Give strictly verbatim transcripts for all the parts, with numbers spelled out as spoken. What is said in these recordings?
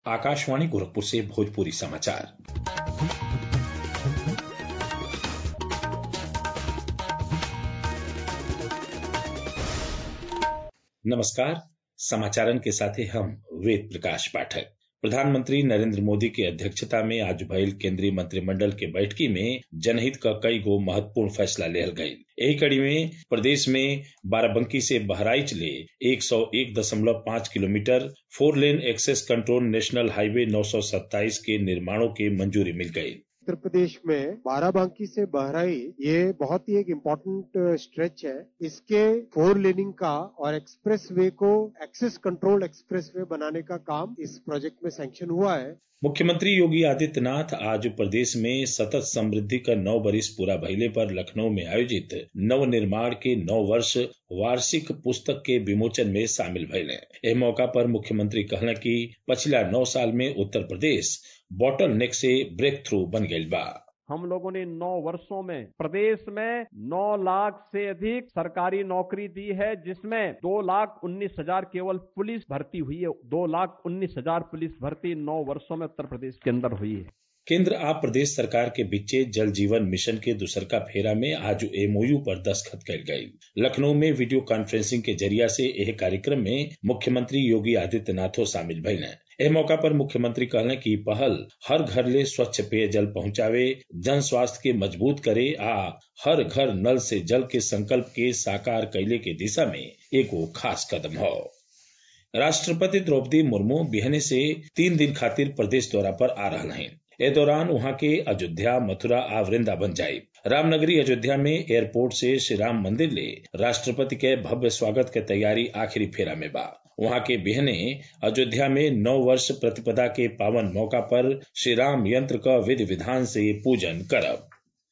आकाशवाणी गोरखपुर से भोजपुरी समाचार। नमस्कार, समाचारन के साथे हम वेद प्रकाश पाठक। प्रधानमंत्री नरेंद्र मोदी के अध्यक्षता में आज भइल केंद्रीय मंत्रिमंडल के बैठकी में जनहित क कई गो महत्वपूर्ण फैसला लेहल गयी। एही कड़ी में प्रदेश में बाराबंकी से बहराइच ले एक सौ एक दशमलव पांच kilometre four lane access control national highway नौ सौ सत्ताईस के निर्माणों के मंजूरी मिल गयी। उत्तर प्रदेश में बाराबंकी से बहराइच ये बहुत ही एक इम्पोर्टेंट स्ट्रेच है। इसके फोर लेनिंग का और एक्सप्रेस वे को एक्सेस कंट्रोल एक्सप्रेस वे बनाने का काम इस प्रोजेक्ट में सैंक्शन हुआ है। मुख्यमंत्री योगी आदित्यनाथ आज प्रदेश में सतत समृद्धि का नौ बरिस पूरा भइले पर लखनऊ में आयोजित नव निर्माण के नौ वर्ष वार्षिक पुस्तक के विमोचन में शामिल भइले। एह मौका पर मुख्यमंत्री कहले कि पिछला नौ साल में उत्तर प्रदेश बॉटल नेक से ब्रेक थ्रू बन गई बा। हम लोगों ने नौ वर्षों में प्रदेश में नौ लाख से अधिक सरकारी नौकरी दी है, जिसमें दो लाख उन्नीस हजार केवल पुलिस भर्ती हुई है। दो लाख उन्नीस हजार पुलिस भर्ती नौ वर्षों में उत्तर प्रदेश के अंदर हुई है। केंद्र आ प्रदेश सरकार के बीचे जल जीवन मिशन के दूसरका फेरा में आज एमओयू पर दस्तखत कल गई। लखनऊ में वीडियो कॉन्फ्रेंसिंग के जरिया से यह कार्यक्रम में मुख्यमंत्री योगी आदित्यनाथो शामिल भइले। एह मौका पर मुख्यमंत्री कहले कि पहल हर घर ले स्वच्छ पेयजल पहुंचावे, जन स्वास्थ्य के मजबूत करे आ हर घर नल से जल के संकल्प के साकार कैले के दिशा में एगो खास कदम हो। राष्ट्रपति द्रौपदी मुर्मू बिहने से तीन दिन खातिर प्रदेश दौरा पर आ रहल हैं। ए दौरान वहां के अयोध्या, मथुरा आ वृंदावन जाये। रामनगरी अयोध्या में एयरपोर्ट से श्री राम मंदिर ले राष्ट्रपति के भव्य स्वागत के तैयारी आखिरी फेरा में बा। वहां के बिहने अयोध्या में नौ वर्ष प्रतिपदा के पावन मौका पर श्री राम यंत्र का विधि विधान से पूजन करब।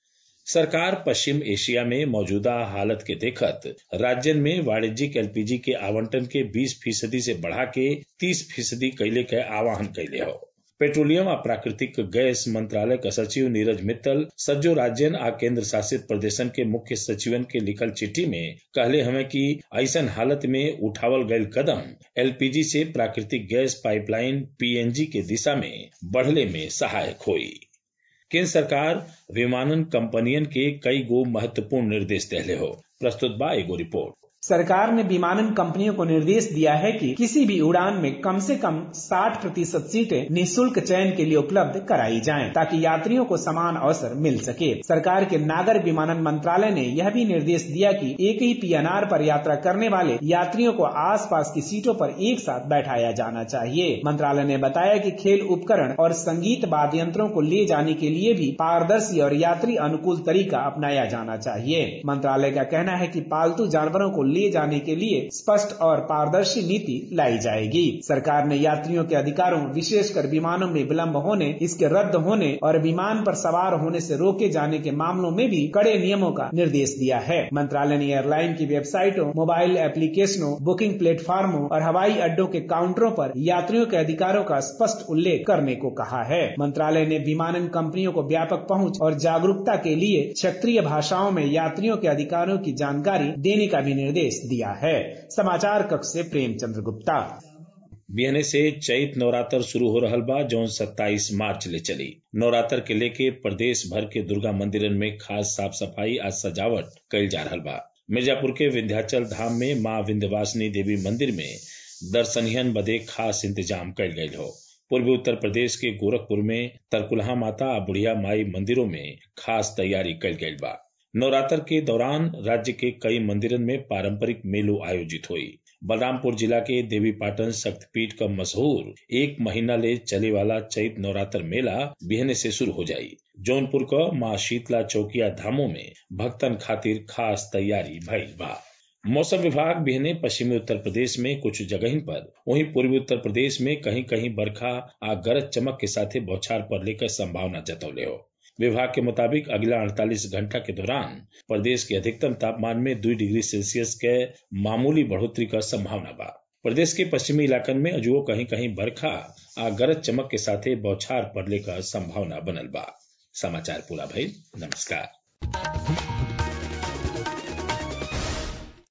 सरकार पश्चिम एशिया में मौजूदा हालत के देखत राज्यन में वाणिज्यिक एलपीजी के आवंटन के बीस फीसदी से बढ़ा के तीस फीसदी कैले के आह्वान कैले हो। पेट्रोलियम आ प्राकृतिक गैस मंत्रालय का सचिव नीरज मित्तल सज्जो राज्यन आ केंद्र शासित प्रदेशन के मुख्य सचिवन के लिखल चिट्ठी में कहले हमें कि ऐसन हालत में उठावल गयल कदम एलपीजी से प्राकृतिक गैस पाइपलाइन पीएनजी के दिशा में बढ़ले में सहायक हुई। केंद्र सरकार विमानन कंपनियन के कई गो महत्वपूर्ण निर्देश देले हो। प्रस्तुत बा एगो रिपोर्ट। सरकार ने विमानन कंपनियों को निर्देश दिया है कि किसी भी उड़ान में कम से कम साठ प्रतिशत सीटें निःशुल्क चयन के लिए उपलब्ध कराई जाएं, ताकि यात्रियों को समान अवसर मिल सके। सरकार के नागर विमानन मंत्रालय ने यह भी निर्देश दिया कि एक ही पीएनआर पर यात्रा करने वाले यात्रियों को आसपास की सीटों पर एक साथ बैठाया जाना चाहिए। मंत्रालय ने बताया कि खेल उपकरण और संगीत वाद्य यंत्रों को ले जाने के लिए भी पारदर्शी और यात्री अनुकूल तरीका अपनाया जाना चाहिए। मंत्रालय का कहना है कि पालतू जानवरों को ले जाने के लिए स्पष्ट और पारदर्शी नीति लाई जाएगी। सरकार ने यात्रियों के अधिकारों, विशेषकर विमानों में विलंब होने, इसके रद्द होने और विमान पर सवार होने से रोके जाने के मामलों में भी कड़े नियमों का निर्देश दिया है। मंत्रालय ने एयरलाइन की वेबसाइटों, मोबाइल एप्लीकेशनों, बुकिंग प्लेटफार्मों और हवाई अड्डों के काउंटरों पर यात्रियों के अधिकारों का स्पष्ट उल्लेख करने को कहा है। मंत्रालय ने विमानन कंपनियों को व्यापक पहुंच और जागरूकता के लिए क्षेत्रीय भाषाओं में यात्रियों के अधिकारों की जानकारी देने का भी निर्देश दिया है। समाचार कक्ष से प्रेमचंद्र गुप्ता। बिहने से चैत नवरात्र शुरू हो रहल बा, जौन सत्ताईस मार्च ले चली। नवरात्र के लेके प्रदेश भर के दुर्गा मंदिरन में खास साफ सफाई आ सजावट कइल जा रहल बा। मिर्जापुर के विंध्याचल धाम में मां विंध्यवासिनी देवी मंदिर में दर्शनियन बदे खास इंतजाम कइल गइल हो। पूर्वी उत्तर प्रदेश के गोरखपुर में तरकुलहा माता आ बुढ़िया माई मंदिरों में खास तैयारी कइल गइल बा। नवरात्र के दौरान राज्य के कई मंदिरन में पारंपरिक मेलो आयोजित हुई। बलरामपुर जिला के देवीपाटन शक्तिपीठ का मशहूर एक महीना ले चले वाला चैत नवरात्र मेला बिहने से शुरू हो जाई। जौनपुर का मां शीतला चौकिया धामों में भक्तन खातिर खास तैयारी भइल बा। मौसम विभाग बिहने पश्चिमी उत्तर प्रदेश में कुछ जगहिन पर, वहीं पूर्वी उत्तर प्रदेश में कहीं कहीं बरखा आ गरज चमक के साथे बौछार पड़ने का संभावना जतौले हो। विभाग के मुताबिक अगला अड़तालीस घंटा के दौरान प्रदेश के अधिकतम तापमान में दो डिग्री सेल्सियस के मामूली बढ़ोतरी का संभावना बा। प्रदेश के पश्चिमी इलाकन में अजुओ कहीं कहीं बरखा आ गरज चमक के साथे बौछार पड़ने का संभावना बनल बा। समाचार पूरा भइल। नमस्कार।